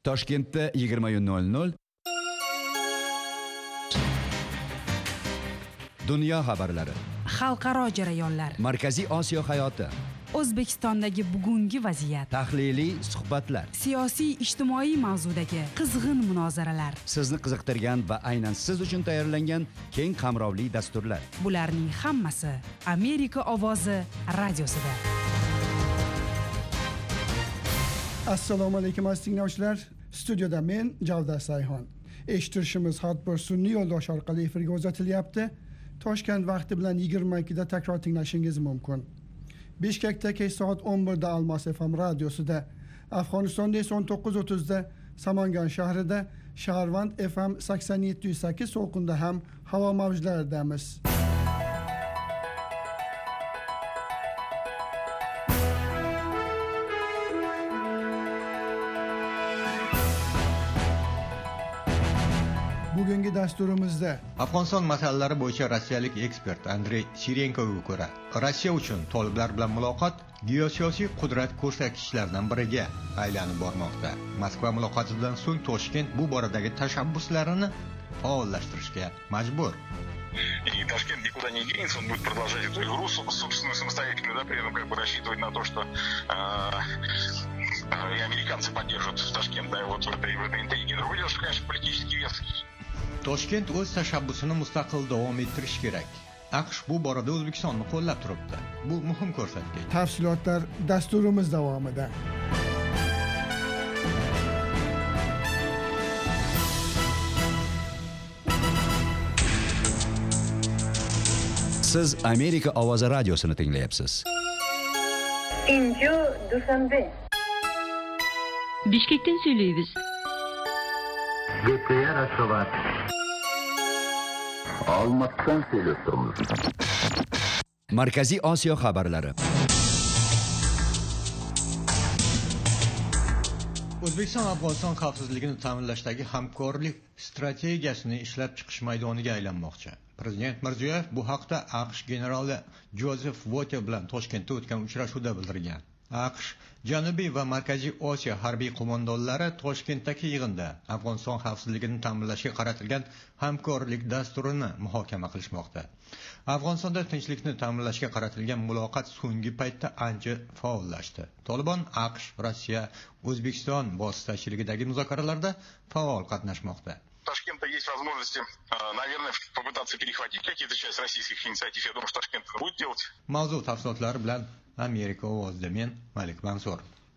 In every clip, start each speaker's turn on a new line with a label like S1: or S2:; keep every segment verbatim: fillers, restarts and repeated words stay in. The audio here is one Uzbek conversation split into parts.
S1: Toshkentda yigirma nol nol Dunyo xabarlari,
S2: xalqaro jarayonlar,
S1: Markaziy Osiyo hayoti,
S2: O'zbekistondagi bugungi vaziyat,
S1: tahliliy suhbatlar,
S2: siyosiy ijtimoiy mavzudagi qizg'in munozaralar,
S1: sizni qiziqtirgan va aynan siz uchun tayyorlangan keng qamrovli dasturlar.
S2: Bularning hammasi Amerika ovozi radiosida.
S3: Assalomu alaykum aziz tinglovchilar. Studiyada men Javdar Sayhon. Eshittirishimiz har bir sun'iy yo'ldosh orqali efirga uzatilyapti. Toshkent vaqti bilan yigirma ikkida takror tinglashingiz mumkin. Bishkekda kech soat o'n birda Almos F M radiosida, Afg'onistonda esa o'n to'qqiz o'ttizda Samangan shahrida, Shaharvand F M sakson yetti nuqta sakkiz to'lqinda ham havo mavjlaridamiz. Bugungi dasturimizda
S4: Afg'oniston masalalari bo'yicha rossiyalik ekspert Andrey Sirenkoga ko'ra, Rossiya uchun toliblar bilan muloqot geosiyosiy qudrat ko'rsatkichlaridan biriga aylanib bormoqda. Moskva muloqotidan so'ng Toshkent bu boradagi tashabbuslarini faollashtirishga majbur.
S5: И Ташкент никуда не денется, он будет продолжать эту игру собственную самостоятельную, да, при этом как бы рассчитывать на то, что э, и американцы поддержат Ташкент, да, вот в этой, в этой интриге. Другое дело, что, конечно, политический вес.
S4: Toshkent o'z tashabbusini mustaqil davom ettirishi kerak. AQSh bu borada O'zbekistonni qo'llab turibdi. Bu muhim ko'rsatkich.
S3: Tafsilotlar dasturimiz davomida.
S1: Siz Amerika ovozi radiosini tinglayapsiz.
S6: Inju Dushanbe.
S7: Bishkekdan söyleyimiz.
S8: Gepkaya Rasovat. Olmatdan söyleyip turmuş.
S1: Markaziy Osiyo xabarlari.
S4: O'zbekiston Afg'oniston xavfsizligini ta'minlashdagi hamkorlik strategiyasini ishlab chiqish maydoniga aylanmoqchi. Prezident Mirziyoyev bu haqda AQSh generali Jozef Votel bilan Toshkentda o'tgan uchrashuvda bildirgan. AQSh Janubiy va Markaziy Osiyo harbiy qo'mondonlari Toshkentdagi yig'inda Afg'oniston xavfsizligini ta'minlashga qaratilgan hamkorlik dasturini muhokama qilishmoqda. Afg'onistonda tinchlikni ta'minlashga qaratilgan muloqot so'nggi paytda ancha faollashdi. Tolibon, AQSh, Rossiya, O'zbekiston vositachiligidagi muzokaralarda faol qatnashmoqda.
S5: Ташкента есть возможности, наверное, попытаться перехватить какие-то часть российских инициатив. Я думаю, что Ташкент это будет делать.
S4: Mavzu tafsilotlari bilan Amerika ovozida men Malik Mansur.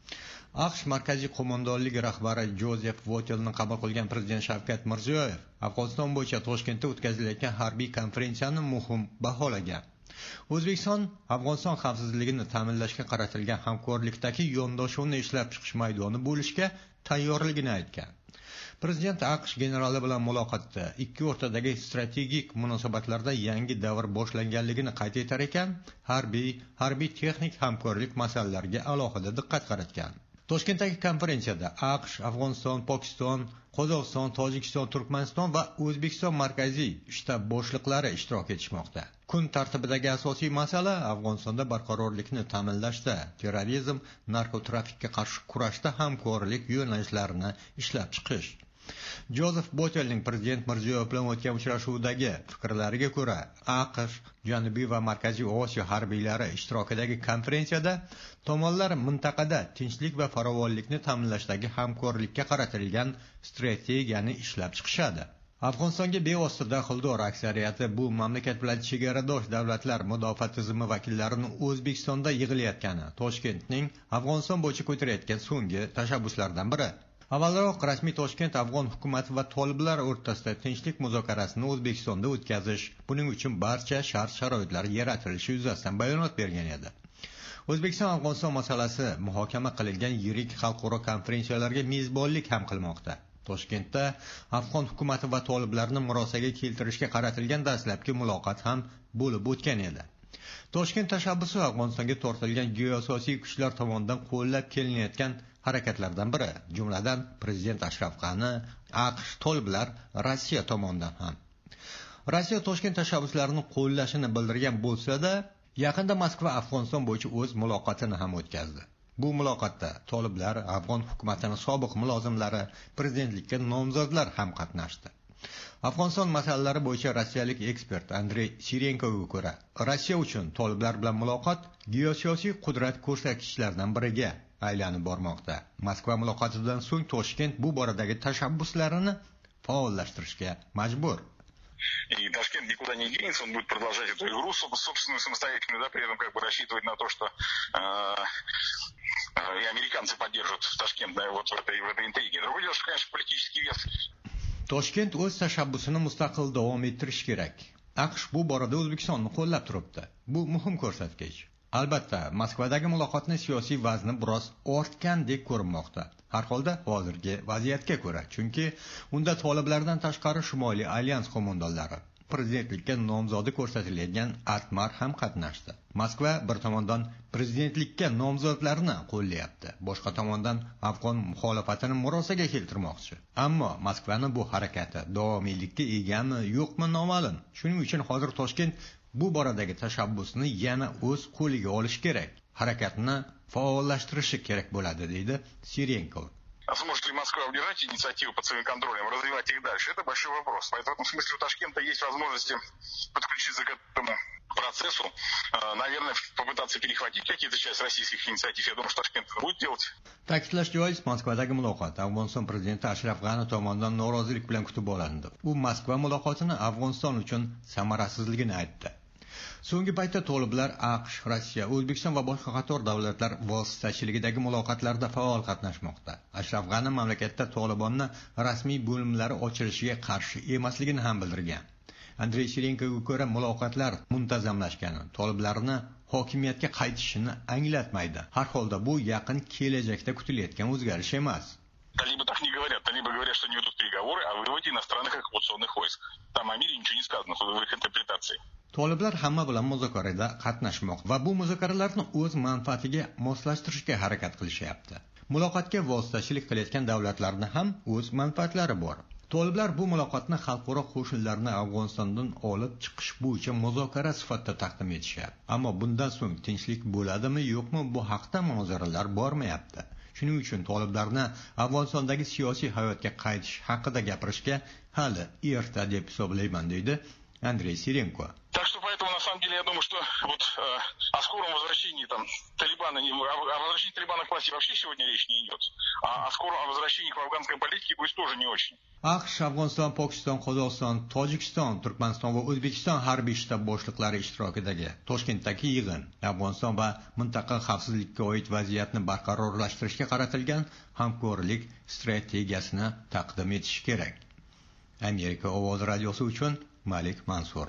S4: AQSh markaziy qo'mondonligi rahbari Jozef Votelni qabul qilgan prezident Shavkat Mirziyoyev Afg'oniston bo'yicha Toshkentda o'tkazilayotgan harbiy konferensiyani muhim baholagan. O'zbekiston Afg'oniston xavfsizligini ta'minlashga qaratilgan hamkorlikdagi yondashuvni ishlab chiqish maydoni bo'lishga tayyorligini aytgan. Prezident AQSh generali bilan muloqotda ikki o'rtadagi strategik munosabatlarda yangi davr boshlanganligini qayd etar ekan, harbiy, harbiy texnik hamkorlik masalalariga alohida diqqat qaratgan. Toshkentdagi konferensiyada AQSh, Afg'oniston, Pokiston, Qozog'iston, Tojikiston, Turkmaniston va O'zbekiston markaziy shtab boshliqlari ishtirok etishmoqda. Kun tartibidagi asosiy masala Afg'onistonda barqarorlikni ta'minlashda, terrorizm, narkotrafikka qarshi kurashda hamkorlik yo'nalishlarini ishlab chiqish. Jozef Votelning prezident Mirziyoyev bilan o'tgan uchrashuvdagi fikrlariga ko'ra, AQSh, Janubiy va Markaziy Osiyo harbiylari ishtirokidagi konferensiyada tomonlar mintaqada tinchlik va farovonlikni ta'minlashdagi hamkorlikka qaratilgan strategiyani ishlab chiqishadi. Afg'onistonga bevosita daxldor aksariyati bu mamlakat bilan chegaradosh davlatlar mudofaa tizimi vakillarini O'zbekistonda yig'ilayotgani Toshkentning Afg'oniston bo'yicha ko'tarayotgan so'nggi tashabbuslardan biri. Avvalroq rasmiy Toshkent Afg'on hukumati va toliblar o'rtasida tinchlik muzokarasini O'zbekistonda o'tkazish, buning uchun barcha shart-sharoitlar yaratilishi yuzasidan bayonot bergan edi. O'zbekiston Afg'oniston masalasi muhokama qilingan yirik xalqaro konferensiyalarga mezbonlik ham qilmoqda. Toshkentda Afg'on hukumati va toliblarni murosaga keltirishga qaratilgan dastlabki muloqot ham bo'lib o'tgan edi. Toshkent tashabbusi Afg'onistonga tortilgan geosiyosiy kuchlar tomonidan qo'llab kelinayotgan harakatlardan biri, jumladan prezident Ashraf G'ani, AQSh, toliblar, Rossiya tomonidan ham. Rossiya Toshkent tashabbuslarini qo'llashini bildirgan bo'lsa-da, yaqinda Moskva Afg'oniston bo'yicha o'z muloqotini ham o'tkazdi. Bu muloqotda toliblar, afg'on hukumatining sobiq mulozimlari, prezidentlikka nomzodlar ham qatnashdi. Afg'oniston masalalari bo'yicha rossiyalik ekspert Andrey Sirenkoga ko'ra, Rossiya uchun toliblar bilan muloqot geosiyosiy qudrat ko'rsatkichlaridan biriga aylanib bormoqda. Moskva muloqotidan so'ng Toshkent bu boradagi tashabbuslarini faollashtirishga majbur.
S5: И Ташкент никуда не денется, он будет продолжать эту игру собственную, самостоятельную, да, при этом как бы рассчитывать на то, что э, э, и американцы поддержат Ташкент, да, вот в этой, в этой интриге. Другое дело, что, конечно, политический вес.
S4: Toshkent o'z tashabbusini mustaqil davom ettirish kerak. AQSh bu borada O'zbekistonni qo'llab turibdi. Bu muhim ko'rsatkich. Albatta, Moskvadagi muloqotning siyosiy vazni biroz ortgandek ko'rinmoqda. Har holda hozirgi vaziyatga ko'ra, chunki unda toliblardan tashqari Shimoliy alyans qo'mondonlari, prezidentlikka nomzodi ko'rsatilgan Atmar ham qatnashdi. Moskva bir tomondan prezidentlikka nomzodlarni qo'llayapti, boshqa tomondan afg'on muxolifatini murosaga keltirmoqchi. Ammo Moskvaning bu harakati davomiylikka egami, yo'qmi noma'lum. Shuning uchun hozir Toshkent bu boradagi tashabbusni yana o'z qo'liga olish kerak. Harakatni faollashtirishi kerak bo'ladi, deydi Sirenko.
S5: А сможет ли Москва удержать инициативу под своим контролем, развивать их дальше? Это большой вопрос. Поэтому в этом смысле у Ташкента есть возможности подключиться к этому процессу. Наверное, попытаться перехватить какие-то часть российских инициатив. Я думаю, что Ташкент это будет делать.
S4: Ta'kidlash joiz, Moskvadagi muloqot Afg'oniston prezidenti Ashraf G'ani tomonidan norozilik bilan kutib olindi. U Moskva muloqotini Afg'oniston uchun samarasizligini aytdi. So'nggi paytda toliblar AQSh, Rossiya, O'zbekiston va boshqa qator davlatlar vositachiligidagi muloqotlarda faol qatnashmoqda. Ashraf G'ani mamlakatda Tolibonni rasmiy bo'limlari ochilishiga qarshi emasligini ham bildirgan. Andrey Sirenkoga ko'ra, muloqotlar muntazamlashgani toliblarni hokimiyatga qaytishini anglatmaydi. Har holda bu yaqin kelajakda kutilayotgan o'zgarish emas.
S5: Талибы так не говорят. Талибы говорят, что они ведут переговоры о выводе иностранных оккупационных войск. Там о мире ничего не сказано в их интерпретации.
S4: Toliblar hamma bilan muzokarada qatnashmoqda va bu muzokaralarni o'z manfaatiga moslashtirishga harakat qilishyapti. Muloqotga vositachilik qilayotgan davlatlarning ham o'z manfaatlari bor. Toliblar bu muloqotni xalqaro qo'shinlarni Afg'onistondan olib chiqish bo'yicha muzokara sifatida taqdim etishyapti. Ammo bundan so'ng tinchlik bo'ladimi, yo'qmi, bu haqda munozaralar bormayapti. Shuning uchun toliblarni Afg'onistondagi siyosiy hayotga qaytish haqida gapirishga hali erta deb hisoblayman, deydi Andrey Sirenko.
S5: Так что поэтому на самом деле я думаю, что вот э, о скором возвращении там Талибана, о возвращении Талибана к власти вообще сегодня речь не идет. А о скором возвращении к афганской политике будет тоже не очень.
S4: AQSh, Afg'oniston, Pokiston, Qozog'iston, Tojikiston, Turkmaniston va O'zbekiston harbiy shtab boshliqlari ishtirokidagi Toshkentdagi yig'in Afg'oniston va mintaqa xavfsizlikka oid vaziyatni barqarorlashtirishga qaratilgan hamkorlik strategiyasini taqdim etish kerak. Amerika ovozi radiosi uchun Malik Mansur.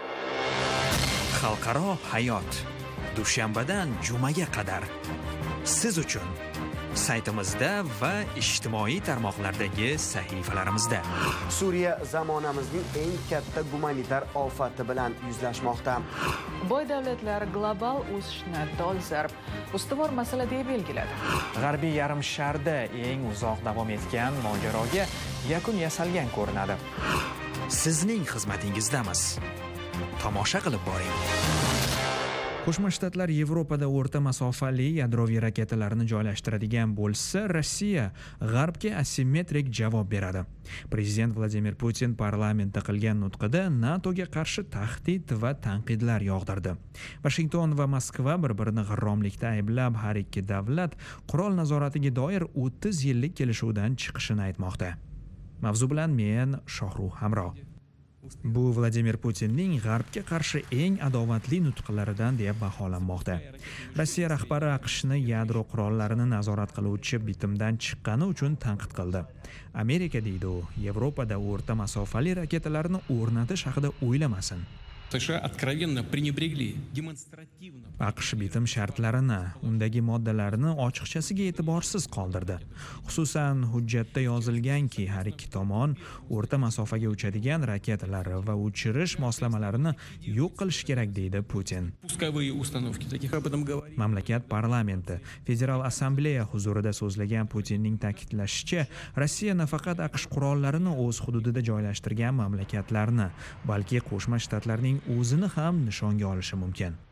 S7: Xalqaro hayot dushanbadan jumaga qadar siz uchun saytimizda va ijtimoiy tarmoqlardagi sahifalarimizda.
S9: Suriya zamonamizning eng katta gumanitar ofati bilan yuzlashmoqda.
S10: Boy davlatlar global o'sishni dolzarb ustuvor masala deb belgiladi.
S11: G'arbiy yarim sharda eng uzoq davom etgan mojaroga yakun yasalgan ko'rinadi.
S7: Sizning xizmatingizdamiz. Tomosha qilib boring.
S12: Qo'shma Shtatlar Yevropada o'rta masofali yadroviy raketalarni joylashtiradigan bo'lsa, Rossiya G'arbga asimmetrik javob beradi. Prezident Vladimir Putin parlamentda qilgan nutqida NATOga qarshi tahdid va tanqidlar yog'dirdi. Washington va Moskva bir-birini g'irromlikda ayblab, har ikki davlat qurol nazoratiga doir o'ttiz yillik kelishuvdan chiqishini aytmoqda. Mavzu bilan men Shohruh Hamro. Bu Vladimir Putinning G'arbga qarshi eng adovatli nutqlaridan deb baholanmoqda. Rossiya rahbari AQShni yadro qurollarini nazorat qiluvchi bitimdan chiqqani uchun tanqid qildi. Amerika deydi u, Yevropada o'rta masofali raketalarni o'rnatish haqida o'ylamasin.
S13: США откровенно пренебрегли, демонстративно.
S12: AQSh bitim shartlarini, undagi moddalarni ochiqchasiga e'tiborsiz qoldirdi. Xususan, hujjatda yozilganki, har ikki tomon o'rta masofaga uchadigan raketalar va uchirish moslamalarini yo'q qilish kerak, deydi Putin.
S13: Пусковые установки, таких об этом говорили.
S12: Mamlakat parlamenti Federal Assambleya huzurida so'zlagan Putinning ta'kidlashicha, Rossiya nafaqat AQSh qurollarini o'z hududida joylashtirgan mamlakatlarni, balki Qo'shma Shtatlarning o'zini ham nishonga olishi mumkin.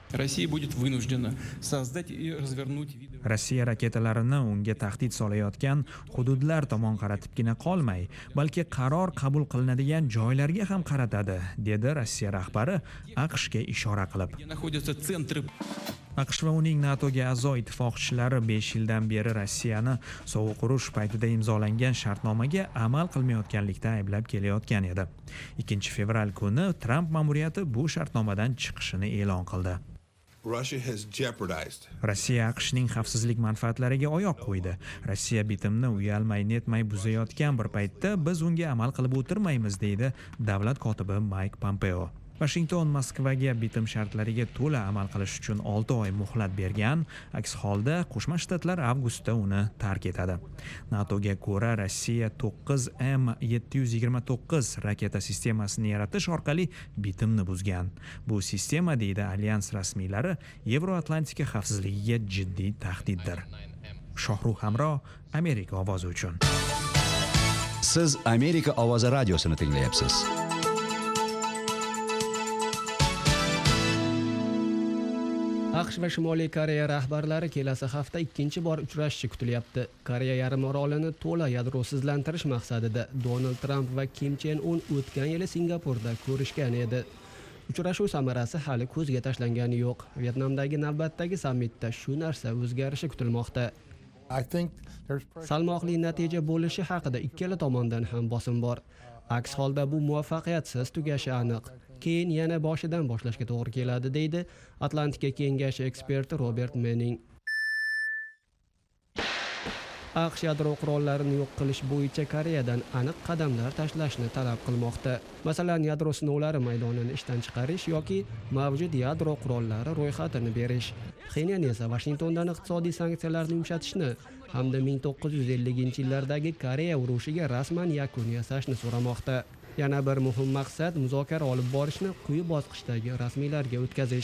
S13: Россия будет вынуждена создать и развернуть виды...
S12: Rossiya raketalarini unga tahdid solayotgan hududlar tomon qaratibgina qolmay, balki qaror qabul qilinadigan joylarga ham qaratadi, dedi Rossiya rahbari AQShga ishora qilib. AQSh va uning NATOga a'zo ittifoqchilari besh yildan beri Rossiyani sovuq urush paytida imzolangan shartnomaga amal qilmayotganlikda ayblab kelayotgan edi. ikkinchi fevral kuni Tramp ma'muriyati bu shartnomadan chiqishini e'lon qildi. Rossiya AQShning xavfsizlik manfaatlariga oyoq qo'ydi. Rossiya bitimni uyalmay netmay buzayotgan bir paytda biz unga amal qilib o'tirmaymiz, deydi davlat kotibi Mike Pompeo. Washington Moskvaga bitim shartlariga to'la amal qilish uchun olti oy muhlat bergan, aks holda Qo'shma Shtatlar avgustda uni tark etadi. NATOga ko'ra Rossiya to'qqiz M yetti yuz yigirma to'qqiz raketa sistemasini yaratish orqali bitimni buzgan. Bu sistema, deydi alyans rasmiylari, Yevroatlantika xavfsizligiga jiddiy tahdiddir. Shohruh Hamro, Amerika ovozi uchun.
S1: Siz Amerika ovozi radiosini tinglayapsiz.
S14: AQSh va Shimoliy Koreya rahbarlari kelasi hafta ikkinchi bor uchrashishi kutilyapti. Koreya yarim orolini to'la yadrosizlantirish maqsadida Donald Tramp va Kim Chen Un o'tgan yili Singapurda ko'rishgan edi. Uchrashuv samarasi hali ko'zga tashlangani yo'q. Vyetnamdagi navbatdagi sammitda shu narsa o'zgarishi kutilmoqda. Salmoqli natija bo'lishi haqida ikkala tomondan ham bosim bor. Aks holda bu muvaffaqiyatsiz tugashi aniq. Keyin yana boshidan boshlashga to'g'ri keladi, deydi Atlantika kengashi eksperti Robert Manning. AQSh yadro qurollarini yo'q qilish bo'yicha Koreyadan aniq qadamlar tashlashni talab qilmoqda. Masalan, yadro sinovlari maydonini ishdan chiqarish yoki mavjud yadro qurollari ro'yxatini berish. Pxenyan esa Washingtondan iqtisodiy sanksiyalarni yumshatishni hamda ming to'qqiz yuz ellinchi yillardagi Koreya urushiga rasman yakun yasashni so'ramoqda. Yana bir muhim maqsad muzokara olib borishni quyi bosqichdagi rasmiylarga o'tkazish.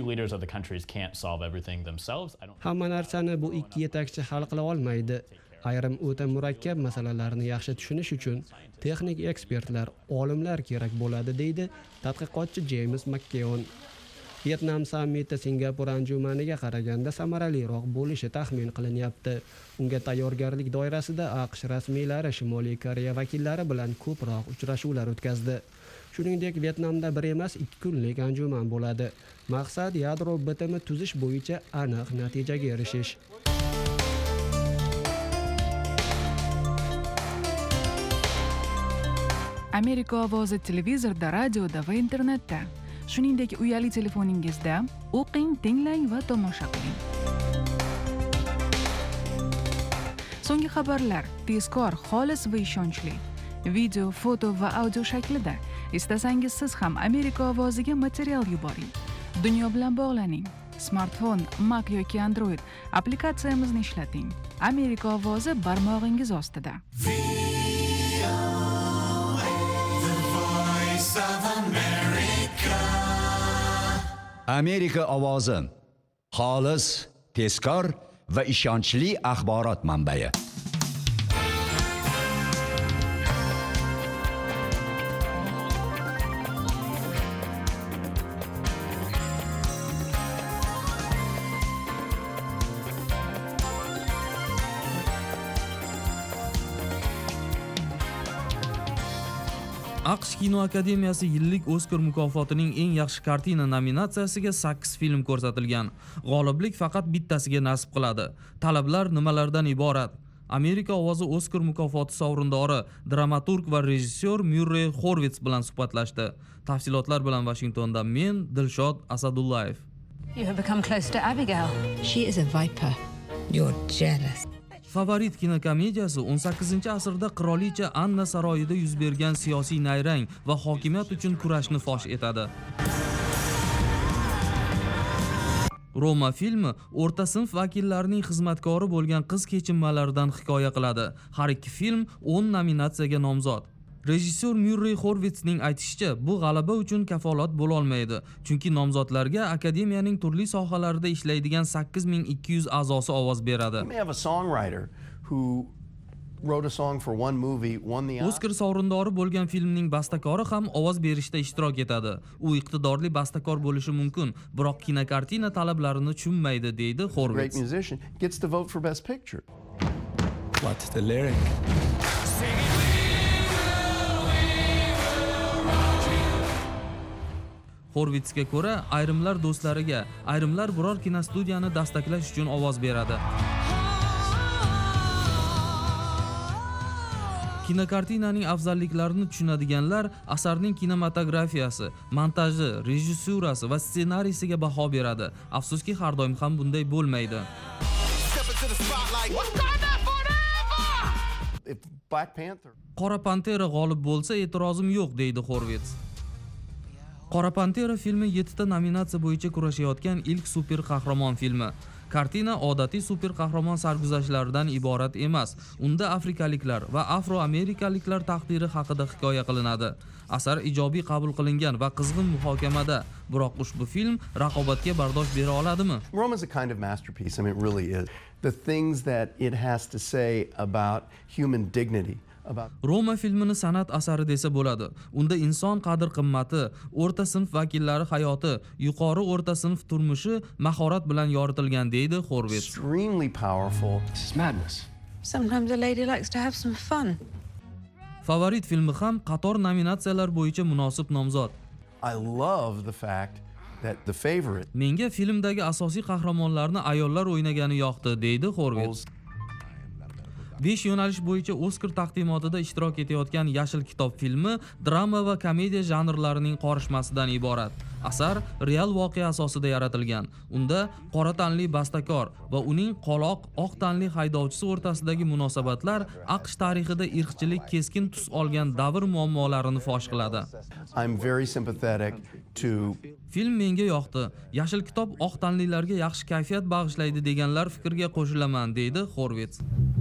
S14: Hamma narsani bu ikki yetakchi hal qila olmaydi. Ayrim o'ta murakkab masalalarni yaxshi tushunish uchun texnik ekspertlar, olimlar kerak bo'ladi, deydi tadqiqotchi James McKeon. Vyetnam sammiti Singapur anjumaniga qaraganda samaraliroq bo'lishi taxmin qilinyapti. Unga tayyorgarlik doirasida AQSh rasmiylari Shimoliy Koreya vakillari bilan ko'proq uchrashuvlar o'tkazdi. Shuningdek, Vyetnamda bir emas ikki kunlik anjuman bo'ladi. Maqsad yadro bitimi tuzish bo'yicha aniq natijaga erishish.
S2: Amerika ovozi televizorda, radioda va internetda. Shuningdek, uyali telefoningizda o'qing, tinglang va tomosha qiling. So'nggi xabarlar tezkor, xolis va ishonchli. Video, foto va audio shaklida. Istasangiz siz ham Amerika ovoziga material yuboring. Dunyo bilan bog'laning. Smartfon, Mac yoki Android applikatsiyamizni ishlating. Amerika ovozi barmog'ingiz ostida.
S1: Amerika ovozi. Xolis, tezkor va ishonchli axborot manbai.
S15: AQSh Kino akademiyasi yillik Oskar mukofotining eng yaxshi kartina nominatsiyasiga sakkiz film ko'rsatilgan. G'oliblik faqat bittasiga nasib qiladi. Talablar nimalardan iborat? Amerika ovozi Oskar mukofoti sovrindori dramaturg va rejissyor Murray Horvitz bilan suhbatlashdi. Tafsilotlar bilan Washingtondan men Dilshod Asadullayev.
S16: You have become close to Abigail. She is a viper. You're jealous.
S15: Favorit kinokomediyasi o'n sakkizinchi asrda qirolicha Anna saroyida yuz bergan siyosiy nayrang va hokimiyat uchun kurashni fosh etadi. Roma filmi o'rta sinf vakillarining xizmatkori bo'lgan qiz kechinmalaridan hikoya qiladi. Har ikki film o'n nominatsiyaga nomzod. Rejissyor Murray Horvitzning aytishicha, bu g'alaba uchun kafolat bo'la olmaydi, chunki nomzodlarga akademiyaning turli sohalarida ishlaydigan sakkiz ming ikki yuz a'zosi ovoz beradi.
S17: wrote a song for one movie, won the
S15: Oscar sovrindori bo'lgan filmning bastakori ham ovoz berishda ishtirok etadi. U iqtidorli bastakor bo'lishi mumkin, biroq kinokartina talablarini tushunmaydi, deydi Horvitz.
S17: Great musician gets to vote for Best Picture.
S13: What's the lyric?
S15: Horvitzga ko'ra, ayrimlar do'stlariga, ayrimlar biror kinostudiyani dastaklash uchun ovoz beradi. Kinokartinaning afzalliklarini tushunadiganlar asarning kinematografiyasi, montaji, rejissurasi va ssenariysiga baho beradi. Afsuski, har doim ham bunday bo'lmaydi. Qora Pantera g'olib bo'lsa, e'tirozim yo'q, deydi Horvitz. Qora Pantera filmi yettita nominatsiya bo'yicha kurashayotgan ilk super qahramon filmi. Kartina odatiy super qahramon sarguzashtlaridan iborat emas. Unda afrikaliklar va afroamerikaliklar taqdiri haqida hikoya qilinadi. Asar ijobiy qabul qilingan va qizg'in muhokamada. Biroq ushbu film raqobatga bardosh bera oladimi?
S17: Rome is a kind of masterpiece. I mean, it really is. The things that it has to say about human dignity.
S15: Roma filmini san'at asari desa bo'ladi. Unda inson qadr-qimmati, o'rta sinf vakillari hayoti, yuqori o'rta sinf turmushi mahorat bilan yoritilgan, deydi Horvitz.
S17: Extremely powerful.
S16: This is madness. Sometimes a lady likes to have some fun.
S15: Favorit filmi ham qator nominatsiyalar bo'yicha munosib nomzod.
S17: I love the fact that the favorite.
S15: Menga filmdagi asosiy qahramonlarni ayollar o'ynagani yoqdi, deydi Horvitz. besh yo'nalish bo'yicha Oscar taqdimotida ishtirok etayotgan Yashil kitob filmi drama va komediya janrlarining qorishmasidan iborat. Asar real voqea asosida yaratilgan. Unda qora tanli bastakor va uning qoloq oq tanli haydovchisi o'rtasidagi munosabatlar AQSh tarixida irqchilik keskin tus olgan davr muammolarini fosh qiladi.
S17: I'm very sympathetic to
S15: Film menga yoqdi. Yashil kitob oq tanlilarga yaxshi kayfiyat bag'ishlaydi deganlar fikriga qo'shilaman, deydi Horvitz.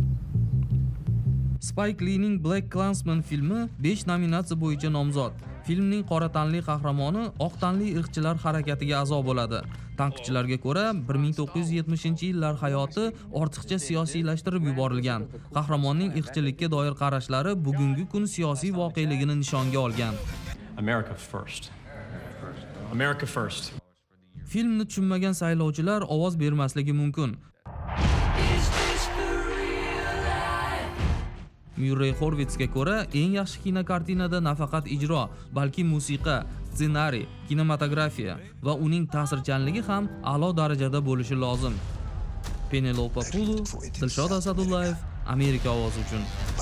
S15: Spike Lee'ning Black Klansman filmi besh nominatsiya bo'yicha nomzod. Filmning qora tanli qahramoni oq tanli irqchilar harakatiga a'zo bo'ladi. Tanqidchilarga ko'ra, bir ming to'qqiz yuz yetmishinchi yillar hayoti ortiqcha siyosiylashtirib yuborilgan. Qahramonning irqchilikka doir qarashlari bugungi kun siyosiy voqeligini nishonga olgan.
S18: America first. America first.
S15: Filmni tushunmagan saylovchilar ovoz bermasligi mumkin. Murray Horvitzga ko'ra, eng yaxshi kinokartinada nafaqat ijro, balki musiqa, ssenariy, kinematografiya va uning ta'sirchanligi ham a'lo darajada bo'lishi lozim. Penelope Pulu, Dilshod Asadullayev, Amerika ovozi uchun.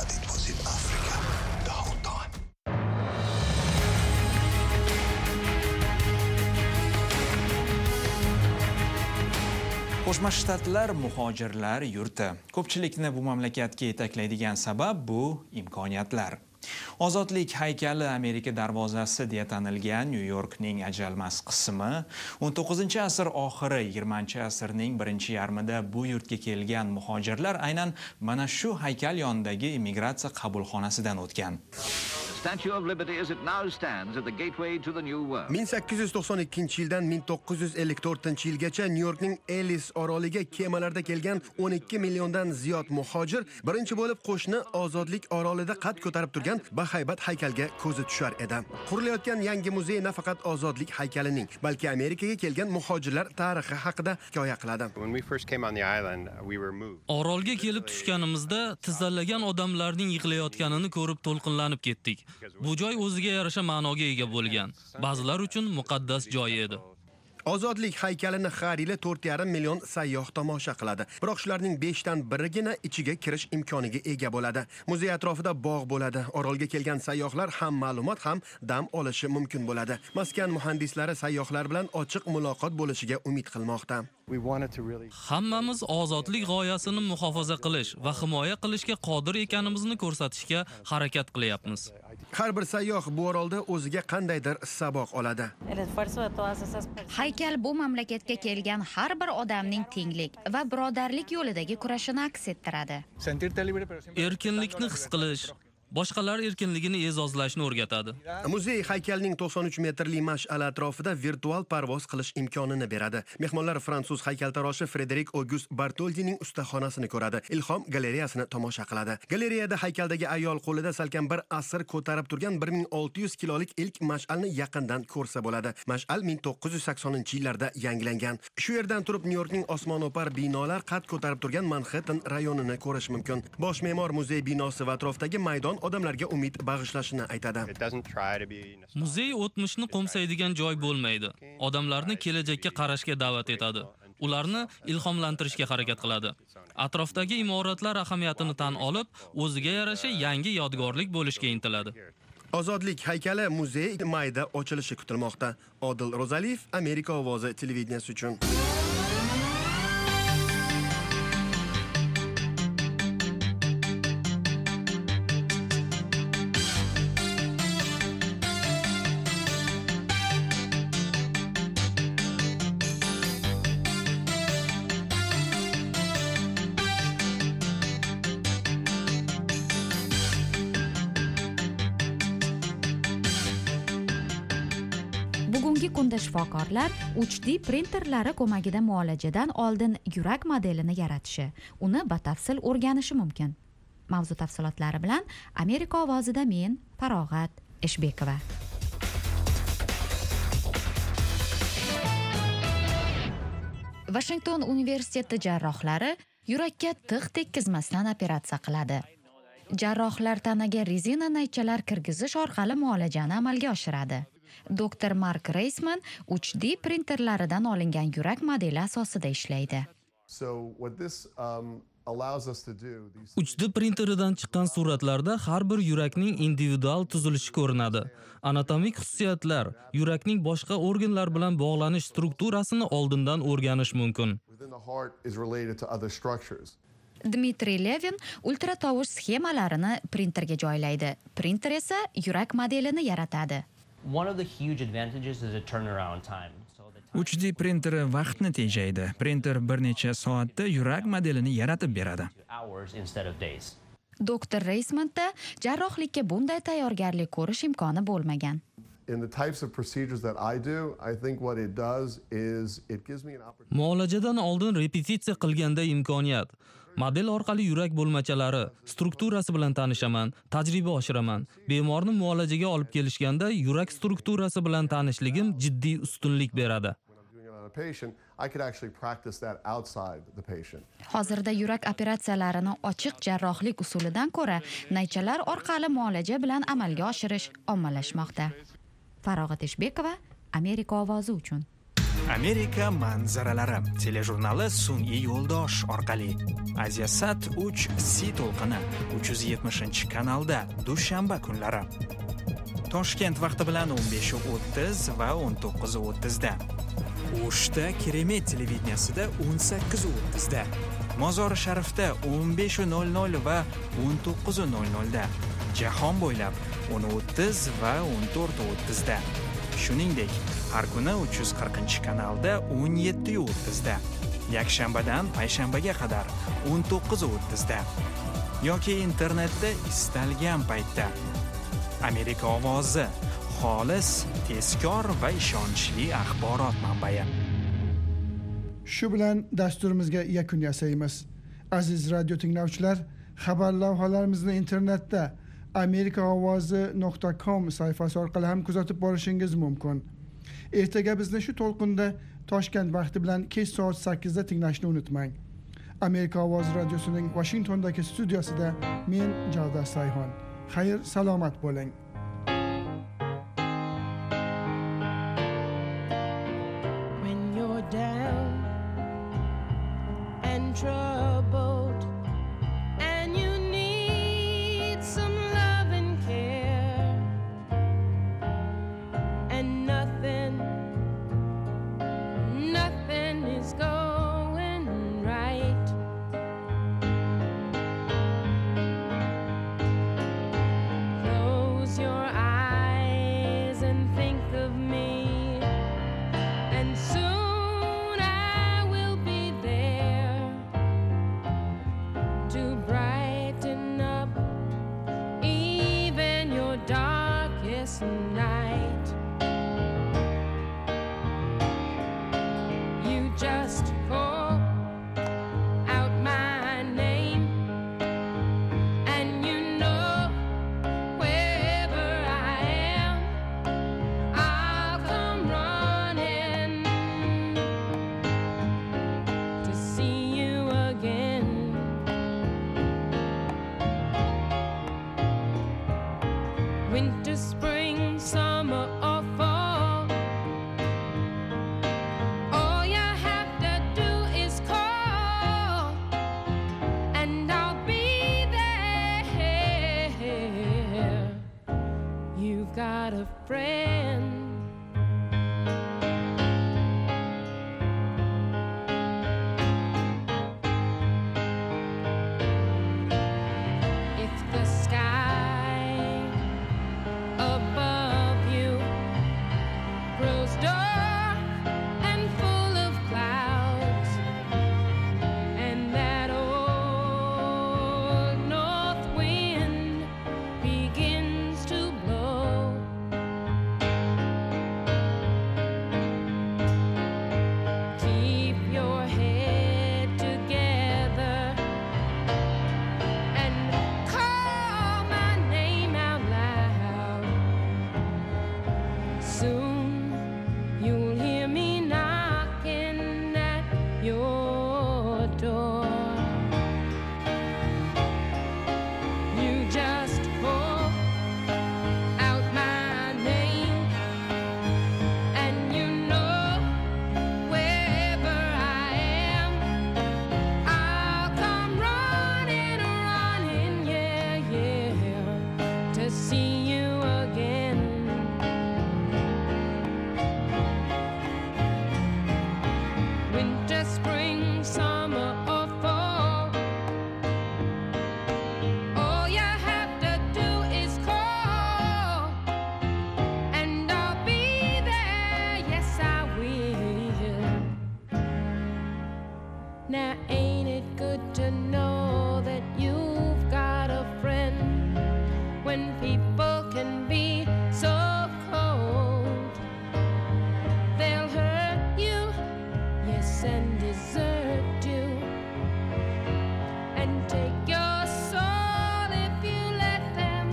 S7: Qo'shma Shtatlar muhojirlar yurti. Ko'pchilikni bu mamlakatga yetaklaydigan sabab bu imkoniyatlar. Ozodlik haykali Amerika darvozasi deya tanilgan Nyu-Yorkning ajalmas qismi o'n to'qqizinchi asr oxiri yigirmanchi asrning birinchi yarmida bu yurtga kelgan muhojirlar aynan mana shu haykal yonidagi immigratsiya qabulxonasidan o'tgan.
S19: ming sakkiz yuz to'qson ikkinchi yildan ming to'qqiz yuz ellik to'rtinchi yilgacha Nyu-Yorkning Ellis oroliga kemalarda kelgan o'n ikki milliondan ziyod muhojir birinchi bo'lib qo'shni Ozodlik orolida qad ko'tarib turgan bahaybat haykalga ko'zi tushar edi. Qurilayotgan yangi muzey nafaqat Ozodlik haykalining, balki Amerikaga kelgan muhojirlar tarixi haqida hikoya qiladi.
S15: Orolga kelib tushganimizda tizzalagan odamlarning yig'layotganini ko'rib to'lqinlanib ketdik. Bu joy o'ziga yarasha ma'noga ega bo'lgan. Ba'zilar uchun muqaddas joy edi.
S19: Ozodlik haykalini har yili to'rt yarim million sayyoh tomosha qiladi. Biroq shularning besh dan birigina ichiga kirish imkoniga ega bo'ladi. Muzey atrofida bog' bo'ladi. Orolga kelgan sayyohlar ham ma'lumot ham dam olishi mumkin bo'ladi. Maskan muhandislari sayyohlar bilan ochiq muloqot bo'lishiga umid qilmoqda.
S15: Hammamiz ozodlik g'oyasini muhofaza qilish va himoya qilishga qodir ekanimizni ko'rsatishga harakat qilyapmiz.
S19: Har bir sayyoh bu orolda o'ziga qandaydir saboq oladi.
S20: Haykal bu mamlakatga kelgan har bir odamning tenglik va birodarlik yo'lidagi kurashini aks ettiradi.
S15: Erkinlikni his qilish, boshqalar erkinligini e'zozlashni o'rgatadi.
S19: Muzey haykalning to'qson uch metrli mash'ala atrofida virtual parvoz qilish imkonini beradi. Mehmonlar fransuz haykaltaroshi Frederik Auguste Bartholdining ustaxonasini ko'radi. Ilhom galereyasini tomosha qiladi. Galereyada haykaldagi ayol qo'lida salkam bir asr ko'tarib turgan bir ming olti yuz kilolik ilk mash'alni yaqindan ko'rsa bo'ladi. Mash'al ming to'qqiz yuz saksoninchi yillarda yangilangan. Shu yerdan turib Nyu-Yorkning osmono'par binolar qad ko'tarib turgan Manhattan rayonini ko'rish mumkin. Bosh me'mor muzey binosi va atrofdagi maydon odamlarga umid bag'ishlashini aytadi.
S15: Muzey o'tmishni qo'msaydigan joy bo'lmaydi. Odamlarni kelajakka qarashga da'vat etadi. Ularni ilhomlantirishga harakat qiladi. Atrofdagi imoratlar ahamiyatini tan olib, o'ziga yarasha yangi yodgorlik bo'lishga intiladi.
S19: Ozodlik haykali muzey mayda ochilishi kutilmoqda. Odil Rozaliyev, Amerika ovozi televideniyasi uchun.
S20: Bugungi kunda shifokorlar uch D printerlari ko'magida muolajadan oldin yurak modelini yaratishi, uni batafsil o'rganishi mumkin. Mavzu tafsilotlari bilan Amerika ovozida men Farog'at Ishbekova. Washington universiteti jarrohlari yurakka tig' tekkizmasdan operatsiya qiladi. Jarrohlar tanaga rezina naychalar kirgizish orqali muolajani amalga oshiradi. Doktor Mark Reisman uch D printerlaridan olingan yurak modeli asosida ishlaydi.
S15: uch D printeridan chiqqan suratlarda har bir yurakning individual tuzilishi ko'rinadi. Anatomik xususiyatlar, yurakning boshqa organlar bilan bog'lanish strukturasini oldindan o'rganish mumkin.
S20: Dmitriy Levin ultratovush sxemalarini printerga joylaydi. Printer esa yurak modelini yaratadi.
S21: One of the huge advantages is a turnaround time.
S12: uch D printeri vaqtni tejaydi. Printer bir necha soatda yurak modelini yaratib beradi.
S20: Doktor Reismanda jarrohlikka bunday tayyorgarlik ko'rish imkoni bo'lmagan.
S22: In the types of procedures that I do, I think what it does is it gives me an opportunity.
S15: Muolajadan oldin repetitsiya qilganda imkoniyat. Model orqali yurak bo'lmachalari, strukturasi bilan tanishaman, tajriba oshiraman. Bemorni muolajaga olib kelishganda yurak strukturasi bilan tanishligim jiddiy ustunlik beradi.
S20: Hozirda yurak operatsiyalarini ochiq jarrohlik usulidan ko'ra naychalar orqali muolaja bilan amalga oshirish ommalashmoqda. Farog'at Ishbekova, Amerika ovozi uchun.
S7: Amerika manzaralari telejurnali sun'iy yo'ldosh orqali Asiasat uch C to'lqini uch yuz yetmishinchi kanalda dushanba kunlari. Toshkent vaqti bilan o'n besh o'ttiz va o'n to'qqiz o'ttiz da. O'shda Keremet televideniyasida o'n sakkiz o'ttiz da. Mozori Sharifda o'n besh nol nol va o'n to'qqiz nol nol da. Jahon bo'ylab o'n o'ttiz va o'n to'rt o'ttiz da. Shuningdek, har kuni uch yuz qirqinchi kanalda o'n yetti o'ttiz da. Yakshanbadan payshanbaga qadar o'n to'qqiz o'ttiz da. Yoki internetda istalgan paytda. Amerika ovozi, xolis, tezkor va ishonchli axborot manbai.
S3: Shu bilan dasturimizga yakun yasaymiz. Aziz radio tinglovchilar, xabar lavhalarimizni internetda amerika ovozi nuqta com sayfasi orqali ham kuzatib borishingiz mumkin. Ertaga bizni shu to'lqinda Toshkent vaqti bilan kech soat sakkizda tinglashni unutmang. Amerika ovozi radiosining Washingtondagi studiyasida men Javdar Sayhon. Xayr, salomat bo'ling.
S23: When you're down and troubled and you need some love and care and nothing nothing is going right, close your winter, spring, summer, or fall. All you have to do is call, and I'll be there. You've got a friend. If the sky above you grows dark and full of clouds, and that old north wind begins to blow, keep your head together and call my name out loud. Soon you'll hear me knocking at your door. You just call out my name, and you know wherever I am, I'll come running, running, yeah, yeah, to see you again. Winter, spring, summer, or fall. All you have to do is call, and I'll be there. Yes, I will. Now, ain't it good to know that you've got a friend when people can be so cold? They'll hurt you, yes, and desert you, and take your soul if you let them.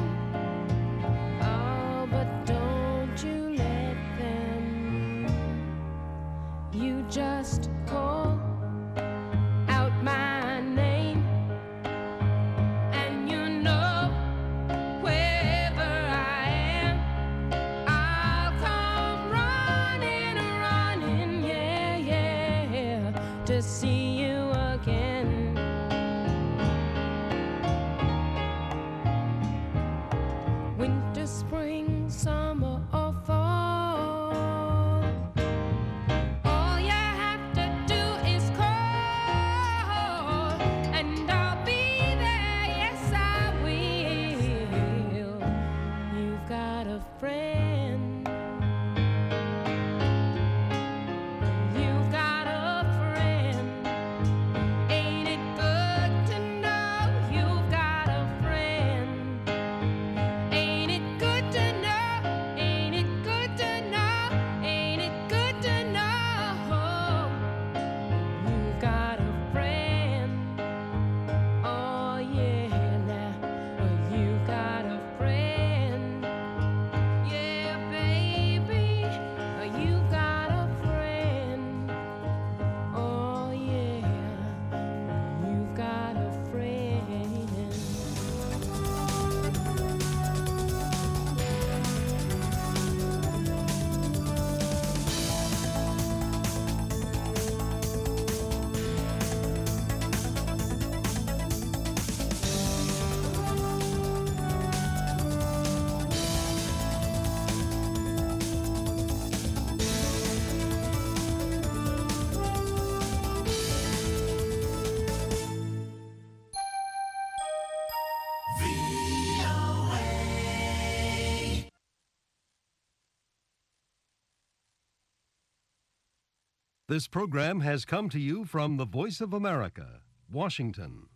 S23: Oh, but don't you let them. You just call out my name, and you know wherever I am, I'll come running, running, yeah, yeah, to see you again. Winter, spring, summer, or fall. All you have to do is call, and I'll be there. Yes, I will. You've got a friend. You've got a friend. Ain't it good to know you've got a friend? Ain't it good to know? Ain't it good to know? Ain't it good to know? You've got a friend. Oh yeah, now you've got a friend. Yeah, baby, you've got a friend. Oh yeah, you've got a friend.
S5: This program has come to you from the Voice of America, Washington.